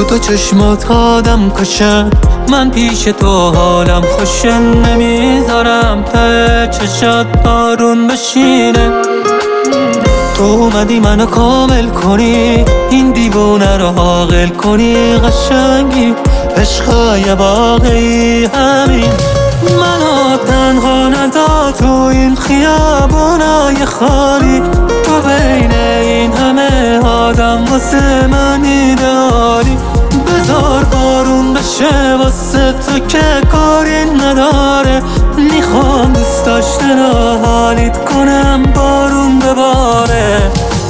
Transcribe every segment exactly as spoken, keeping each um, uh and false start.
تو چشمات آدم کشن، من پیش تو حالم خوشه، نمیذارم ته چشات بارون بشینه. تو اومدی منو کامل کنی، این دیوونه رو عاقل کنی. قشنگی عشقای واقعی همین، منو تنها نذار تو این خیابونای خالی. تو بین این همه آدم واسه من ایدئالی. بذار بارون بشه واسه تو که کاری نداره، میخوام دوست داشتن رو حالیت کنم بارون بباره.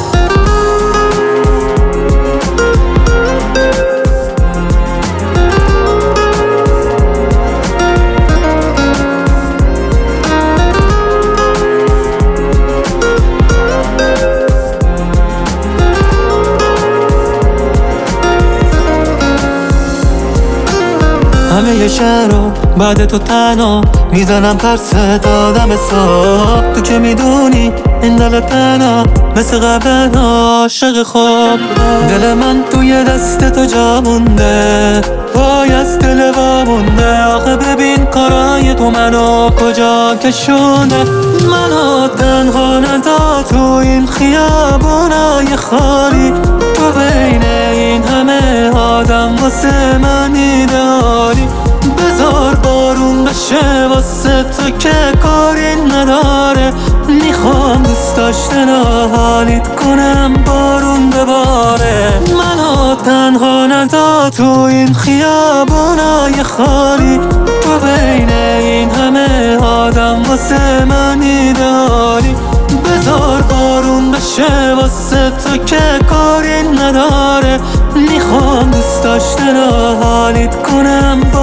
همه یه شهر رو بعد تو تنها میزنم پرس دادم حساب. تو که میدونی این دل تنها مثل قبل عاشق خواب. دل من توی دست تو جا مونده، وای از دل وامونده. آخه ببین کارای تو منو کجا کشونه، منو تنها نذار تو این خیابونای خالی. تو بین این همه آدم واسه من ایدئالی. بذار بارون بشه واسه تو که کاری نداره، میخوام دوست داشتن رو حالیت کنم بارون بباره. منو تنها نذار تو این خیابونای خالی. تو بین این همه آدم واسه من ایدئالی. بذار بارون بشه واسه تو که کاری نداره، میخوام دوست داشتن رو حالیت کنم.